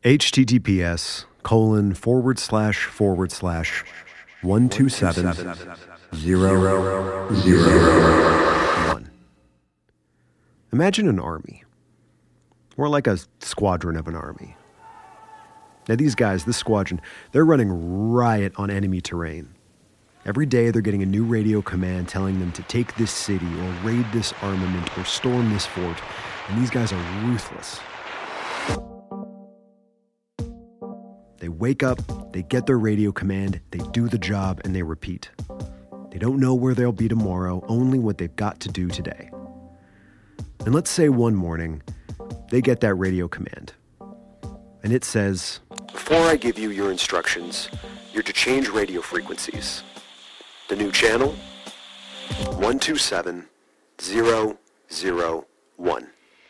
https:///127.0.0.1. Imagine an army, or like a squadron of an army. Now these guys, this squadron, they're running riot on enemy terrain. Every day they're getting a new radio command telling them to take this city or raid this armament or storm this fort, and these guys are ruthless. They wake up, they get their radio command, they do the job, and they repeat. They don't know where they'll be tomorrow, only what they've got to do today. And let's say one morning, they get that radio command. And it says, "Before I give you your instructions, you're to change radio frequencies. The new channel, 127.0.0.1.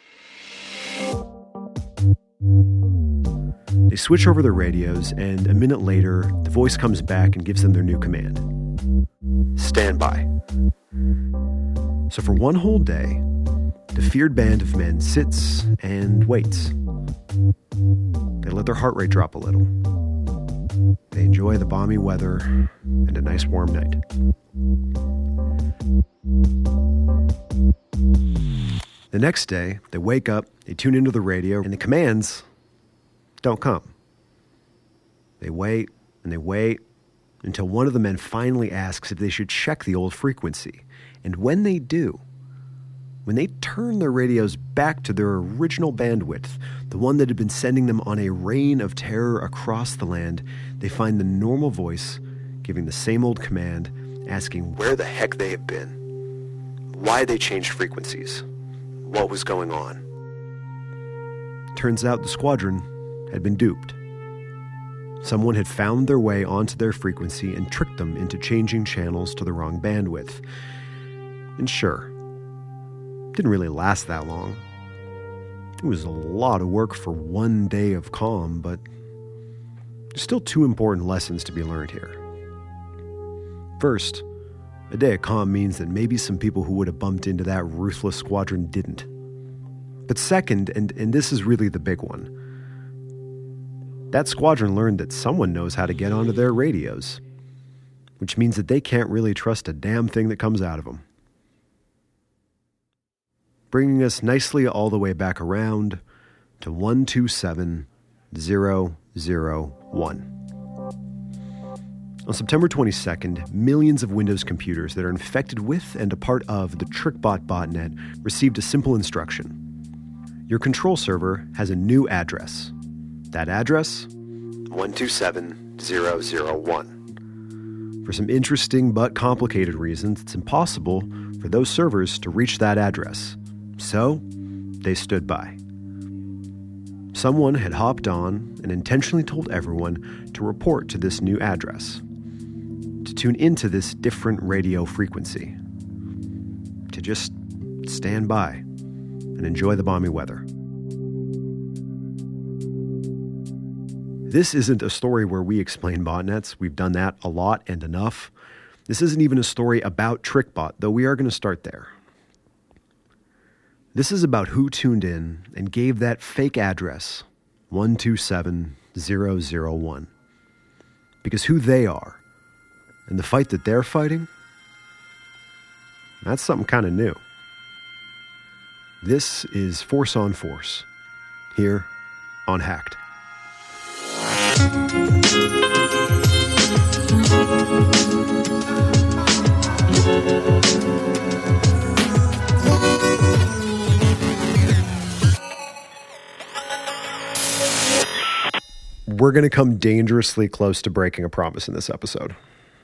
They switch over their radios, and a minute later, the voice comes back and gives them their new command. Stand by. So for one whole day, the feared band of men sits and waits. They let their heart rate drop a little. They enjoy the balmy weather and a nice warm night. The next day, they wake up, they tune into the radio, and the commands don't come. They wait and they wait until one of the men finally asks if they should check the old frequency. And when they do, when they turn their radios back to their original bandwidth, the one that had been sending them on a reign of terror across the land, they find the normal voice giving the same old command, asking where the heck they have been, why they changed frequencies, what was going on. Turns out the squadron had been duped. Someone had found their way onto their frequency and tricked them into changing channels to the wrong bandwidth. And sure, it didn't really last that long. It was a lot of work for one day of calm, but there's still two important lessons to be learned here. First, a day of calm means that maybe some people who would have bumped into that ruthless squadron didn't. But second, and this is really the big one, that squadron learned that someone knows how to get onto their radios, which means that they can't really trust a damn thing that comes out of them. Bringing us nicely all the way back around to 127.0.0.1. On September 22nd, millions of Windows computers that are infected with and a part of the TrickBot botnet received a simple instruction. Your control server has a new address. That address? 127.0.0.1. For some interesting but complicated reasons, it's impossible for those servers to reach that address. So, they stood by. Someone had hopped on and intentionally told everyone to report to this new address, to tune into this different radio frequency, to just stand by and enjoy the balmy weather. This isn't a story where we explain botnets. We've done that a lot and enough. This isn't even a story about TrickBot, though we are going to start there. This is about who tuned in and gave that fake address 127.0.0.1. Because who they are and the fight that they're fighting, that's something kind of new. This is Force on Force, here on Hacked. We're going to come dangerously close to breaking a promise in this episode.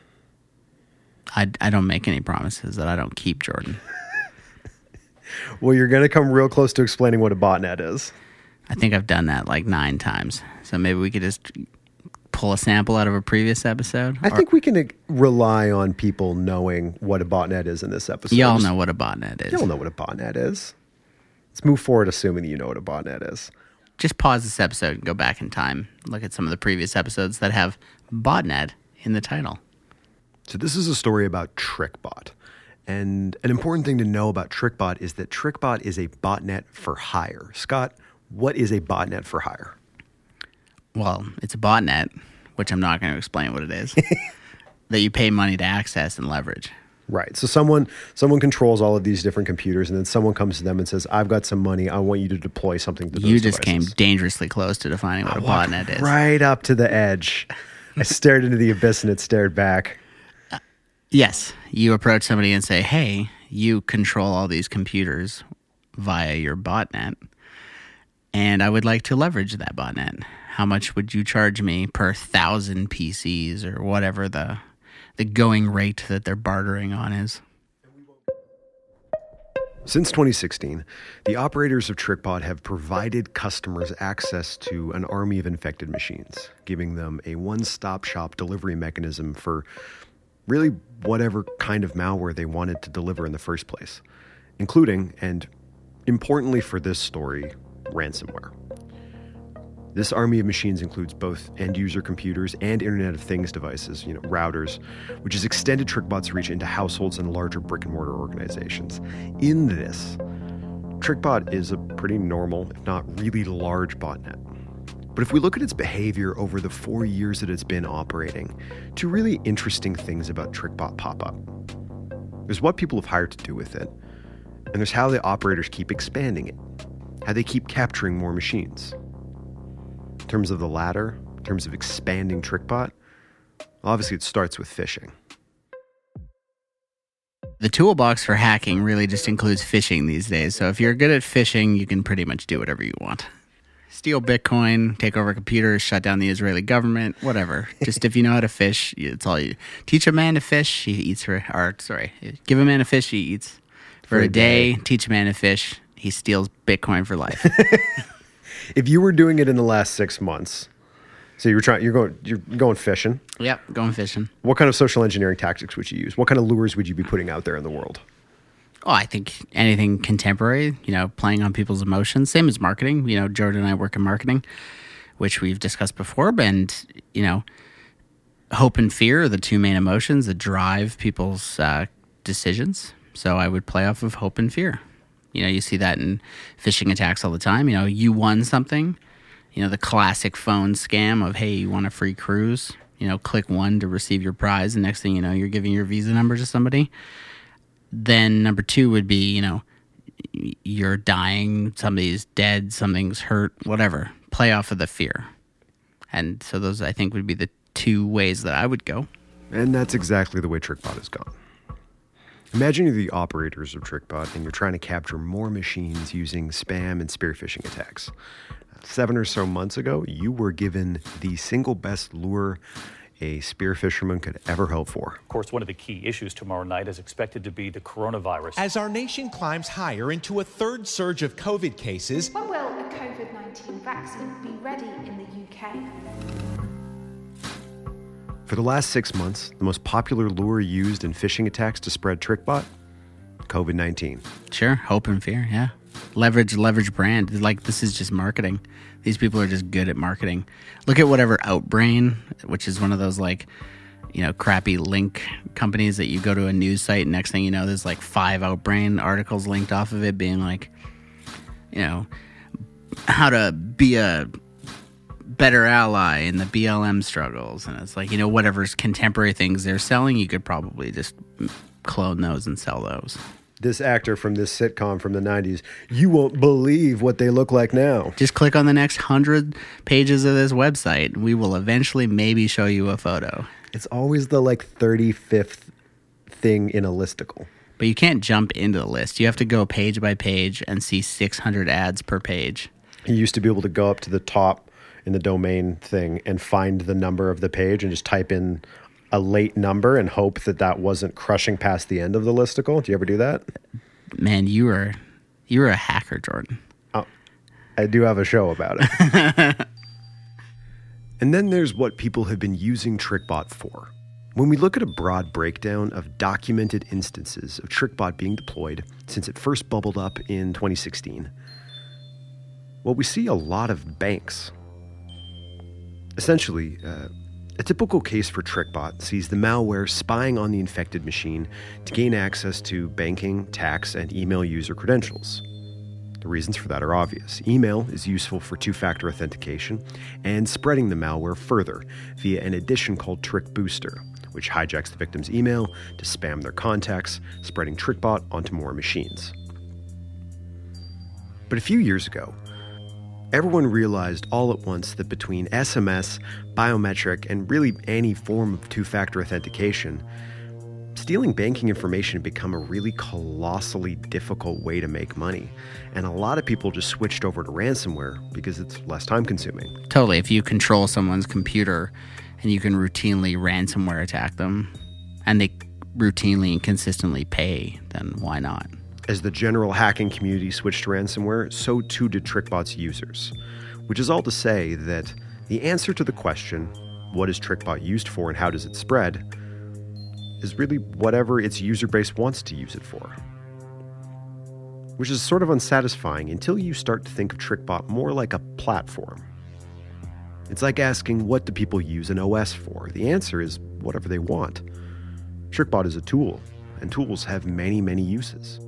I don't make any promises that I don't keep, Jordan. Well, you're going to come real close to explaining what a botnet is. I think I've done that like 9 times. So maybe we could just pull a sample out of a previous episode. I think we can rely on people knowing what a botnet is in this episode. Y'all know what a botnet is. Y'all know what a botnet is. Let's move forward assuming that you know what a botnet is. Just pause this episode and go back in time. Look at some of the previous episodes that have botnet in the title. So this is a story about TrickBot. And an important thing to know about TrickBot is that TrickBot is a botnet for hire. Scott, what is a botnet for hire? Well, it's a botnet, which I'm not going to explain what it is, that you pay money to access and leverage. Right. So someone controls all of these different computers, and then someone comes to them and says, "I've got some money. I want you to deploy something to those You just devices." came dangerously close to defining what a botnet is. Right up to the edge. I stared into the abyss, and it stared back. Yes. You approach somebody and say, hey, you control all these computers via your botnet, and I would like to leverage that botnet. How much would you charge me per 1,000 PCs or whatever the going rate that they're bartering on is? Since 2016, the operators of TrickBot have provided customers access to an army of infected machines, giving them a one-stop shop delivery mechanism for really whatever kind of malware they wanted to deliver in the first place, including, and importantly for this story, ransomware. This army of machines includes both end-user computers and Internet of Things devices, routers, which has extended TrickBot's reach into households and larger brick-and-mortar organizations. In this, TrickBot is a pretty normal, if not really large botnet. But if we look at its behavior over the 4 years that it's been operating, two really interesting things about TrickBot pop up. There's what people have hired to do with it, and there's how the operators keep expanding it, how they keep capturing more machines. In terms of the latter, in terms of expanding TrickBot, obviously it starts with phishing. The toolbox for hacking really just includes phishing these days. So if you're good at phishing, you can pretty much do whatever you want. Steal Bitcoin, take over computers, shut down the Israeli government, whatever. Just if you know how to fish, it's all you. Teach a man to fish, he eats for, give a man a fish, he eats for a day. Teach a man to fish, he steals Bitcoin for life. If you were doing it in the last 6 months, so you're going fishing. Yep, going fishing. What kind of social engineering tactics would you use? What kind of lures would you be putting out there in the world? Oh, I think anything contemporary, playing on people's emotions, same as marketing. Jordan and I work in marketing, which we've discussed before, and, hope and fear are the two main emotions that drive people's decisions. So I would play off of hope and fear. You see that in phishing attacks all the time. You won something. The classic phone scam of, hey, you want a free cruise? Click 1 to receive your prize. And next thing you know, you're giving your Visa number to somebody. Then number 2 would be, you're dying, somebody's dead, something's hurt, whatever. Play off of the fear. And so those, I think, would be the 2 ways that I would go. And that's exactly the way TrickBot has gone. Imagine you're the operators of TrickBot and you're trying to capture more machines using spam and spear phishing attacks. 7 or so months ago, you were given the single best lure a spear fisherman could ever hope for. Of course, one of the key issues tomorrow night is expected to be the coronavirus. As our nation climbs higher into a third surge of COVID cases, when will a COVID-19 vaccine be ready in the UK? For the last 6 months, the most popular lure used in phishing attacks to spread TrickBot? COVID-19. Sure, hope and fear, yeah. Leverage brand. This is just marketing. These people are just good at marketing. Look at whatever Outbrain, which is one of those crappy link companies that you go to a news site and next thing you know, there's 5 Outbrain articles linked off of it being how to be a better ally in the BLM struggles. And it's whatever's contemporary things they're selling, you could probably just clone those and sell those. This actor from this sitcom from the 90s, you won't believe what they look like now. Just click on the next 100 pages of this website. We will eventually maybe show you a photo. It's always the 35th thing in a listicle. But you can't jump into the list. You have to go page by page and see 600 ads per page. You used to be able to go up to the top in the domain thing and find the number of the page and just type in a late number and hope that wasn't crushing past the end of the listicle. Do you ever do that? Man, you were a hacker, Jordan. Oh, I do have a show about it. And then there's what people have been using TrickBot for. When we look at a broad breakdown of documented instances of TrickBot being deployed since it first bubbled up in 2016, we see a lot of banks. Essentially, a typical case for TrickBot sees the malware spying on the infected machine to gain access to banking, tax, and email user credentials. The reasons for that are obvious. Email is useful for two-factor authentication and spreading the malware further via an addition called Trick Booster, which hijacks the victim's email to spam their contacts, spreading TrickBot onto more machines. But a few years ago, everyone realized all at once that between SMS, biometric, and really any form of two-factor authentication, stealing banking information had become a really colossally difficult way to make money. And a lot of people just switched over to ransomware because it's less time-consuming. Totally. If you control someone's computer and you can routinely ransomware attack them, and they routinely and consistently pay, then why not? As the general hacking community switched to ransomware, so too did TrickBot's users. Which is all to say that the answer to the question, what is TrickBot used for and how does it spread, is really whatever its user base wants to use it for. Which is sort of unsatisfying until you start to think of TrickBot more like a platform. It's like asking, what do people use an OS for? The answer is whatever they want. TrickBot is a tool, and tools have many, many uses.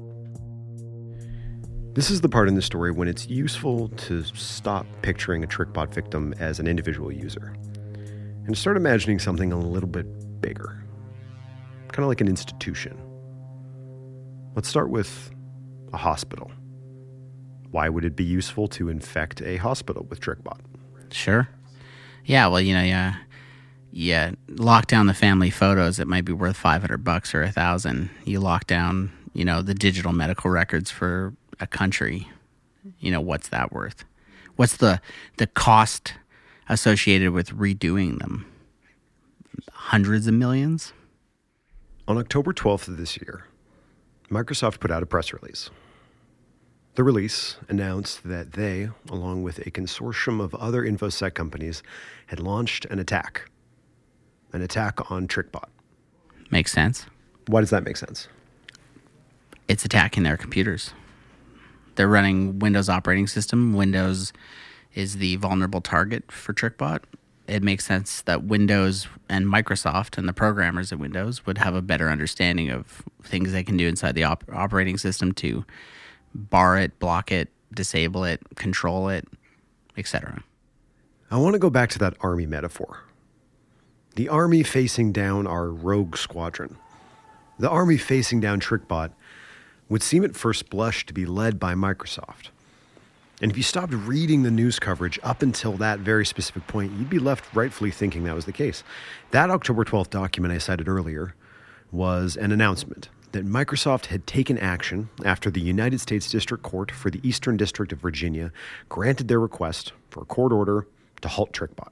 This is the part in the story when it's useful to stop picturing a TrickBot victim as an individual user and start imagining something a little bit bigger, kind of like an institution. Let's start with a hospital. Why would it be useful to infect a hospital with TrickBot? Sure. Yeah, well, you lock down the family photos. It might be worth $500 or $1,000. You lock down, the digital medical records for a country. What's that worth? What's the cost associated with redoing them? Hundreds of millions? On October 12th of this year, Microsoft put out a press release. The release announced that they, along with a consortium of other InfoSec companies, had launched an attack on TrickBot. Makes sense. Why does that make sense? It's attacking their computers. They're running Windows operating system. Windows is the vulnerable target for TrickBot. It makes sense that Windows and Microsoft and the programmers at Windows would have a better understanding of things they can do inside the operating system to bar it, block it, disable it, control it, etc. I want to go back to that army metaphor. The army facing down our rogue squadron. The army facing down TrickBot would seem at first blush to be led by Microsoft. And if you stopped reading the news coverage up until that very specific point, you'd be left rightfully thinking that was the case. That October 12th document I cited earlier was an announcement that Microsoft had taken action after the United States District Court for the Eastern District of Virginia granted their request for a court order to halt TrickBot.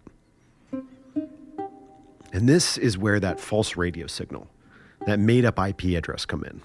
And this is where that false radio signal, that made-up IP address come in.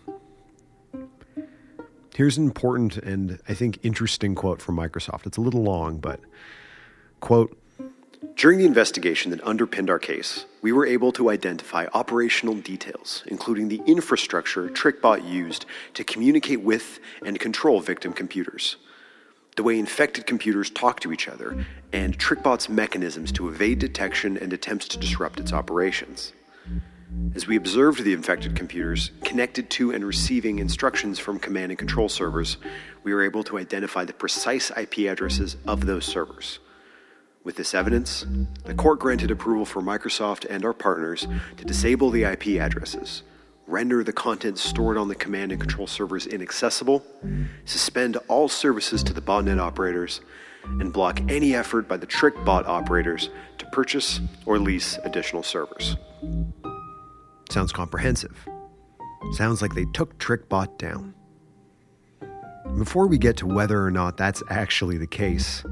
Here's an important and I think interesting quote from Microsoft. It's a little long, but, quote, "During the investigation that underpinned our case, we were able to identify operational details, including the infrastructure TrickBot used to communicate with and control victim computers, the way infected computers talk to each other, and TrickBot's mechanisms to evade detection and attempts to disrupt its operations. As we observed the infected computers connected to and receiving instructions from command and control servers, we were able to identify the precise IP addresses of those servers. With this evidence, the court granted approval for Microsoft and our partners to disable the IP addresses, render the content stored on the command and control servers inaccessible, suspend all services to the botnet operators, and block any effort by the TrickBot operators to purchase or lease additional servers." Sounds comprehensive. Sounds like they took TrickBot down. Before we get to whether or not that's actually the case,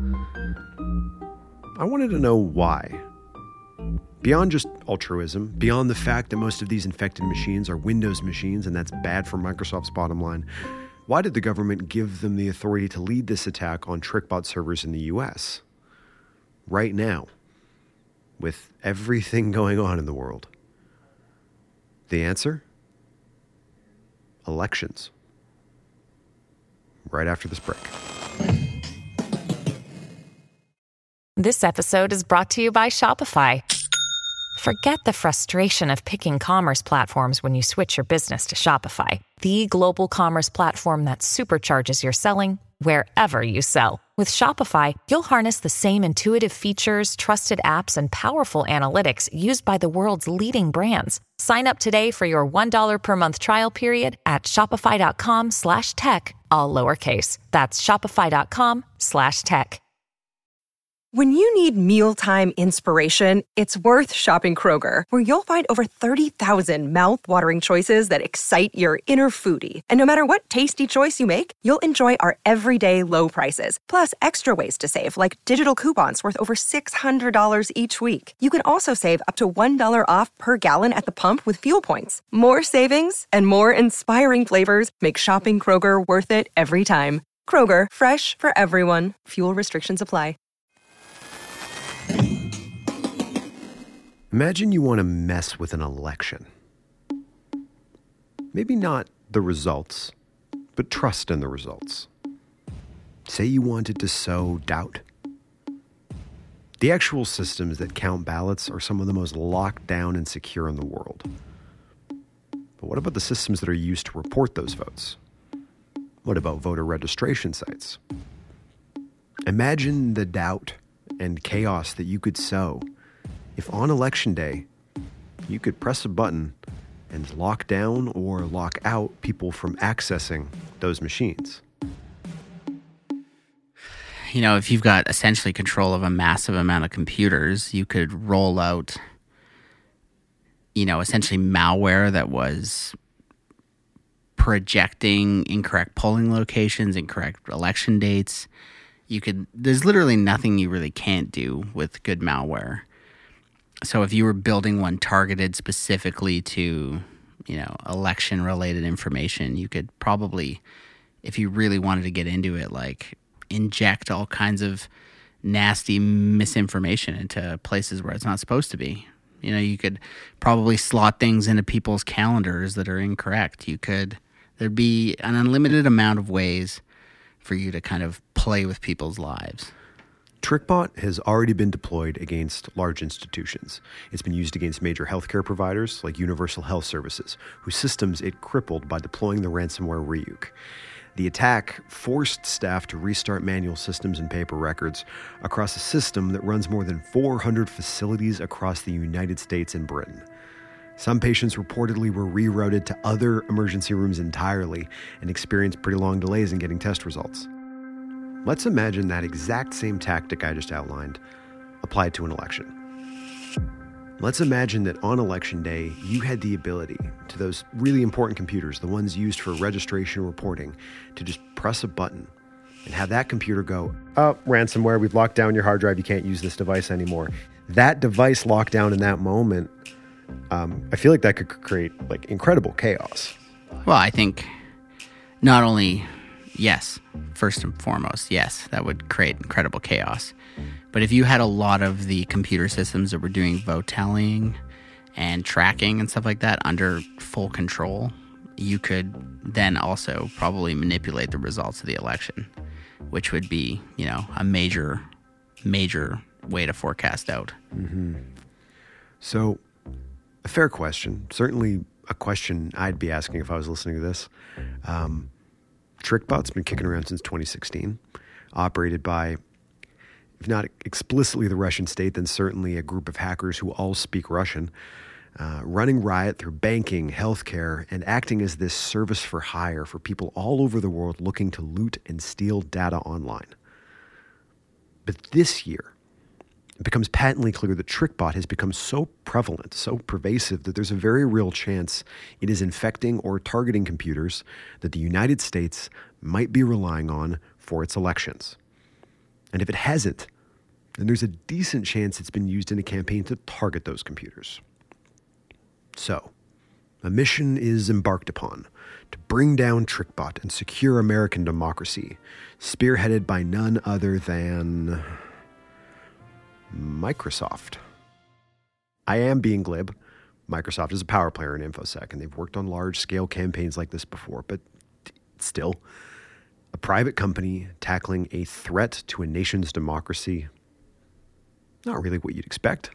I wanted to know why. Beyond just altruism, beyond the fact that most of these infected machines are Windows machines and that's bad for Microsoft's bottom line, why did the government give them the authority to lead this attack on TrickBot servers in the US? Right now, with everything going on in the world. The answer? Elections. Right after this break. This episode is brought to you by Shopify. Forget the frustration of picking commerce platforms when you switch your business to Shopify, the global commerce platform that supercharges your selling wherever you sell. With Shopify, you'll harness the same intuitive features, trusted apps, and powerful analytics used by the world's leading brands. Sign up today for your $1 per month trial period at shopify.com/tech, all lowercase. That's shopify.com/tech. When you need mealtime inspiration, it's worth shopping Kroger, where you'll find over 30,000 mouth-watering choices that excite your inner foodie. And no matter what tasty choice you make, you'll enjoy our everyday low prices, plus extra ways to save, like digital coupons worth over $600 each week. You can also save up to $1 off per gallon at the pump with fuel points. More savings and more inspiring flavors make shopping Kroger worth it every time. Kroger, fresh for everyone. Fuel restrictions apply. Imagine you want to mess with an election. Maybe not the results, but trust in the results. Say you wanted to sow doubt. The actual systems that count ballots are some of the most locked down and secure in the world. But what about the systems that are used to report those votes? What about voter registration sites? Imagine the doubt and chaos that you could sow if on election day, you could press a button and lock down or lock out people from accessing those machines. You know, if you've got essentially control of a massive amount of computers, you could roll out, essentially malware that was projecting incorrect polling locations, incorrect election dates. There's literally nothing you really can't do with good malware. So if you were building one targeted specifically to, election-related information, you could probably, if you really wanted to get into it, like inject all kinds of nasty misinformation into places where it's not supposed to be. You could probably slot things into people's calendars that are incorrect. There'd be an unlimited amount of ways for you to kind of play with people's lives. TrickBot has already been deployed against large institutions. It's been used against major healthcare providers like Universal Health Services, whose systems it crippled by deploying the ransomware Ryuk. The attack forced staff to restart manual systems and paper records across a system that runs more than 400 facilities across the United States and Britain. Some patients reportedly were rerouted to other emergency rooms entirely and experienced pretty long delays in getting test results. Let's imagine that exact same tactic I just outlined applied to an election. Let's imagine that on election day, you had the ability to those really important computers, the ones used for registration and reporting, to just press a button and have that computer go, "Oh, ransomware, we've locked down your hard drive, you can't use this device anymore." That device locked down in that moment, I feel like that could create incredible chaos. Well, I think not only, yes, first and foremost, yes, that would create incredible chaos. But if you had a lot of the computer systems that were doing vote tallying and tracking and stuff like that under full control, you could then also probably manipulate the results of the election, which would be, a major way to forecast out. Mm-hmm. So, a fair question, certainly a question I'd be asking if I was listening to this. TrickBot's been kicking around since 2016, operated by, if not explicitly the Russian state, then certainly a group of hackers who all speak Russian, running riot through banking, healthcare, and acting as this service for hire for people all over the world looking to loot and steal data online. But this year, it becomes patently clear that TrickBot has become so prevalent, so pervasive, that there's a very real chance it is infecting or targeting computers that the United States might be relying on for its elections. And if it hasn't, then there's a decent chance it's been used in a campaign to target those computers. So, a mission is embarked upon to bring down TrickBot and secure American democracy, spearheaded by none other than Microsoft. I am being glib. Microsoft is a power player in InfoSec, and they've worked on large-scale campaigns like this before, but still, a private company tackling a threat to a nation's democracy, not really what you'd expect.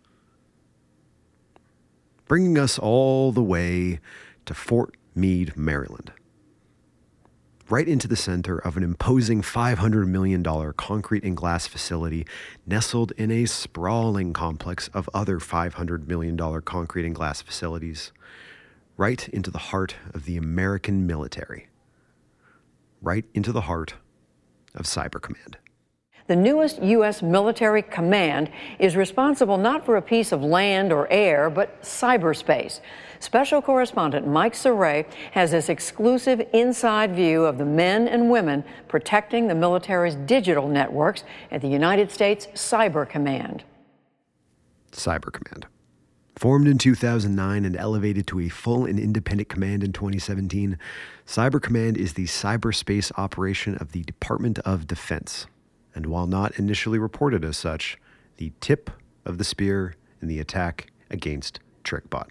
Bringing us all the way to Fort Meade, Maryland. right into the center of an imposing $500 million concrete and glass facility nestled in a sprawling complex of other $500 million concrete and glass facilities, right into the heart of the American military, right into the heart of Cyber Command. The newest U.S. military command is responsible not for a piece of land or air, but cyberspace. Special correspondent Mike Saray has this exclusive inside view of the men and women protecting the military's digital networks at the United States Cyber Command. Cyber Command. Formed in 2009 and elevated to a full and independent command in 2017, Cyber Command is the cyberspace operation of the Department of Defense. And while not initially reported as such, the tip of the spear in the attack against TrickBot.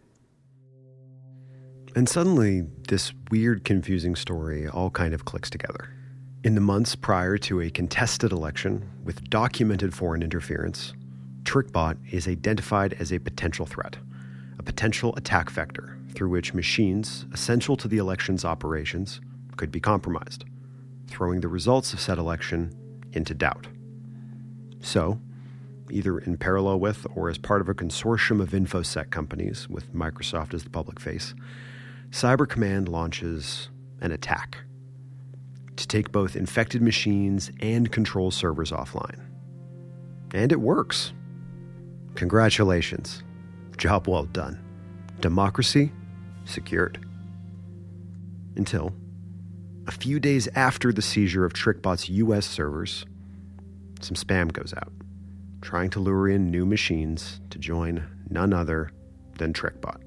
And suddenly, this weird, confusing story all kind of clicks together. In the months prior to a contested election with documented foreign interference, TrickBot is identified as a potential threat, a potential attack vector through which machines essential to the election's operations could be compromised, throwing the results of said election into doubt. So, either in parallel with or as part of a consortium of InfoSec companies with Microsoft as the public face, Cyber Command launches an attack to take both infected machines and control servers offline. And it works. Congratulations. Job well done. Democracy secured. Until a few days after the seizure of TrickBot's U.S. servers, some spam goes out, trying to lure in new machines to join none other than TrickBot.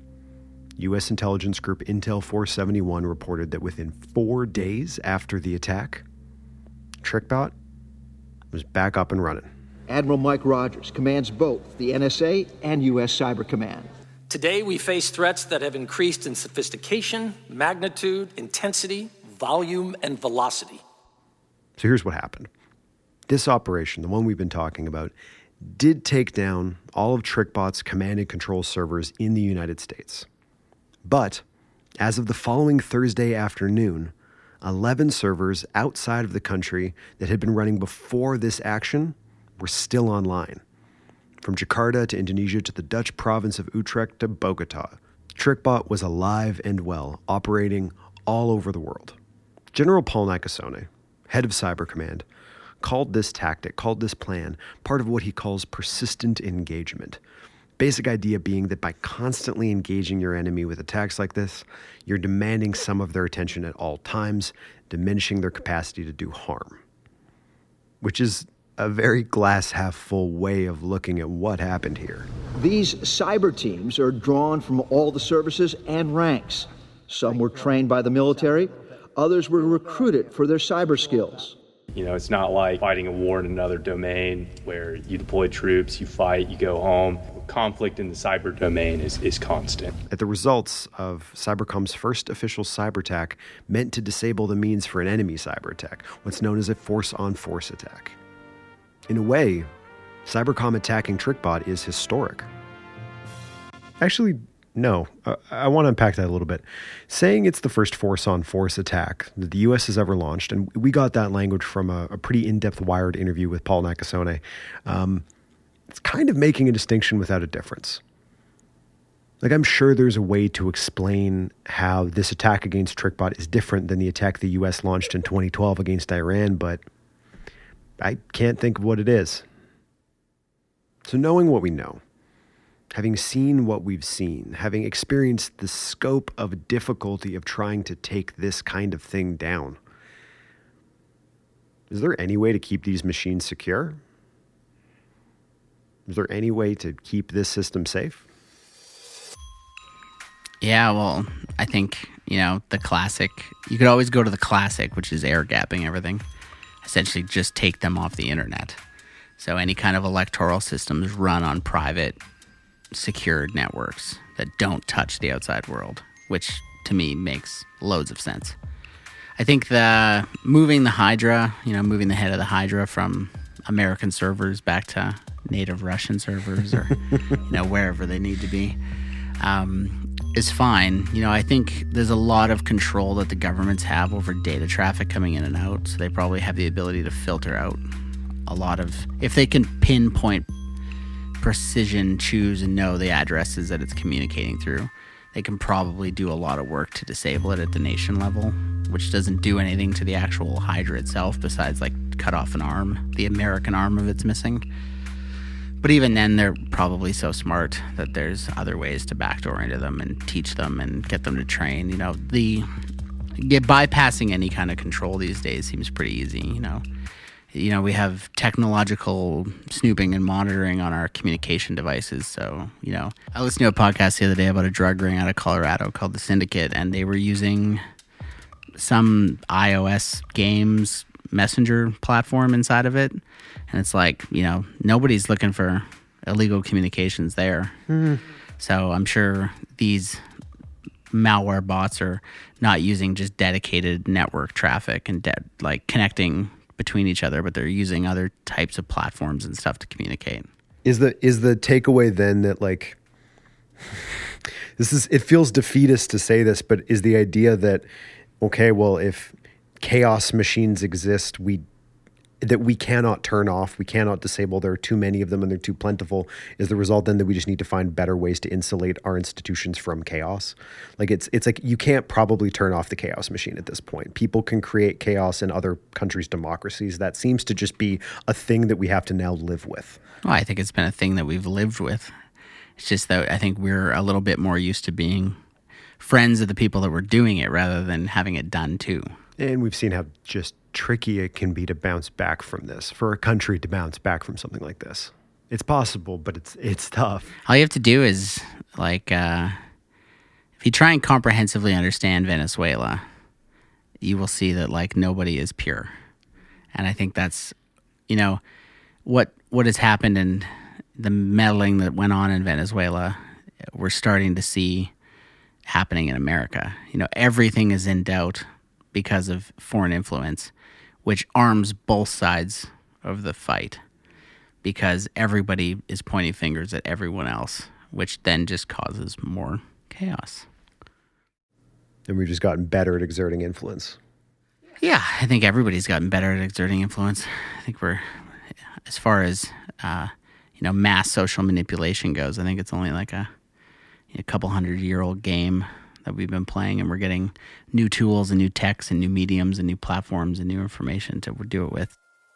U.S. intelligence group Intel 471 reported that within 4 days after the attack, TrickBot was back up and running. Admiral Mike Rogers commands both the NSA and U.S. Cyber Command. Today, we face threats that have increased in sophistication, magnitude, intensity, volume, and velocity. So here's what happened. This operation, the one we've been talking about, did take down all of TrickBot's command and control servers in the United States. But as of the following Thursday afternoon, 11 servers outside of the country that had been running before this action were still online. From Jakarta to Indonesia to the Dutch province of Utrecht to Bogota, TrickBot was alive and well, operating all over the world. General Paul Nakasone, head of Cyber Command, called this tactic, called this plan, part of what he calls persistent engagement. Basic idea being that by constantly engaging your enemy with attacks like this, you're demanding some of their attention at all times, diminishing their capacity to do harm. Which is a very glass half full way of looking at what happened here. These cyber teams are drawn from all the services and ranks. Some were trained by the military, others were recruited for their cyber skills. You know, it's not like fighting a war in another domain where you deploy troops, you fight, you go home. Conflict in the cyber domain is constant. At the results of Cybercom's first official cyber attack meant to disable the means for an enemy cyber attack, what's known as a force-on-force attack. In a way, Cybercom attacking TrickBot is historic. Actually, no. I want to unpack that a little bit. Saying it's the first force-on-force attack that the U.S. has ever launched, and we got that language from a pretty in-depth Wired interview with Paul Nakasone, it's kind of making a distinction without a difference. Like, I'm sure there's a way to explain how this attack against TrickBot is different than the attack the U.S. launched in 2012 against Iran, but I can't think of what it is. So knowing what we know, having seen what we've seen, having experienced the scope of difficulty of trying to take this kind of thing down, is there any way to keep these machines secure? Is there any way to keep this system safe? Yeah, well, I think, the classic, you could always go to the classic, which is air gapping everything. Essentially just take them off the internet. So any kind of electoral systems run on private, secured networks that don't touch the outside world, which to me makes loads of sense. I think moving the Hydra, moving the head of the Hydra from American servers back to native Russian servers or, wherever they need to be, is fine. I think there's a lot of control that the governments have over data traffic coming in and out, so they probably have the ability to filter out a lot of, if they can pinpoint, precision, choose, and know the addresses that it's communicating through, they can probably do a lot of work to disable it at the nation level, which doesn't do anything to the actual Hydra itself besides cut off an arm. The American arm of it's missing. But even then, they're probably so smart that there's other ways to backdoor into them and teach them and get them to train. Bypassing any kind of control these days seems pretty easy. We have technological snooping and monitoring on our communication devices. So, I listened to a podcast the other day about a drug ring out of Colorado called The Syndicate, and they were using some iOS games messenger platform inside of it. And it's nobody's looking for illegal communications there. So I'm sure these malware bots are not using just dedicated network traffic and connecting between each other, but they're using other types of platforms and stuff to communicate. Is the takeaway then that it feels defeatist to say this, but is the idea that, okay, well, if chaos machines exist, that we cannot turn off, we cannot disable, there are too many of them and they're too plentiful, is the result then that we just need to find better ways to insulate our institutions from chaos? It's like you can't probably turn off the chaos machine at this point. People can create chaos in other countries' democracies. That seems to just be a thing that we have to now live with. Well, I think it's been a thing that we've lived with. It's just that I think we're a little bit more used to being friends of the people that were doing it rather than having it done too. And we've seen how just tricky it can be to bounce back from this, for a country to bounce back from something like this. It's possible, but it's tough. All you have to do is, if you try and comprehensively understand Venezuela, you will see that, nobody is pure. And I think that's, what has happened and the meddling that went on in Venezuela, we're starting to see happening in America. Everything is in doubt because of foreign influence, which arms both sides of the fight because everybody is pointing fingers at everyone else, which then just causes more chaos. And we've just gotten better at exerting influence. Yeah, I think everybody's gotten better at exerting influence. I think we're, as far as, mass social manipulation goes, I think it's only a couple 100-year-old game that we've been playing, and we're getting new tools and new techs and new mediums and new platforms and new information to do it with.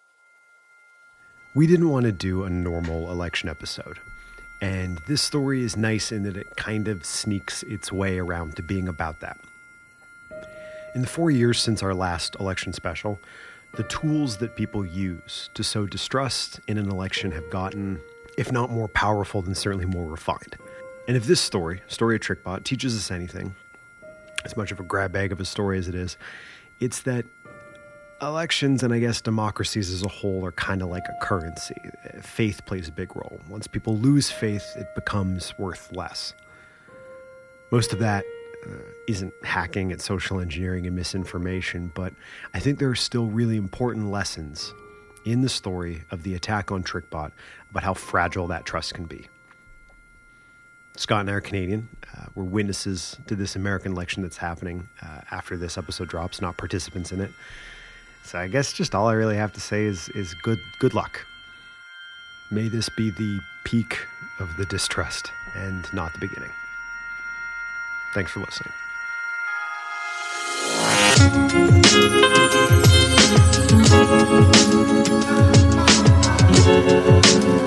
We didn't want to do a normal election episode, and this story is nice in that it kind of sneaks its way around to being about that. In the 4 years since our last election special, the tools that people use to sow distrust in an election have gotten, if not more powerful, then certainly more refined. And if this story of TrickBot, teaches us anything, as much of a grab bag of a story as it is, it's that elections and I guess democracies as a whole are kind of like a currency. Faith plays a big role. Once people lose faith, it becomes worth less. Most of that isn't hacking, it's social engineering and misinformation, but I think there are still really important lessons in the story of the attack on TrickBot about how fragile that trust can be. Scott and I are Canadian. We're witnesses to this American election that's happening after this episode drops, not participants in it. So I guess just all I really have to say is good luck. May this be the peak of the distrust and not the beginning. Thanks for listening.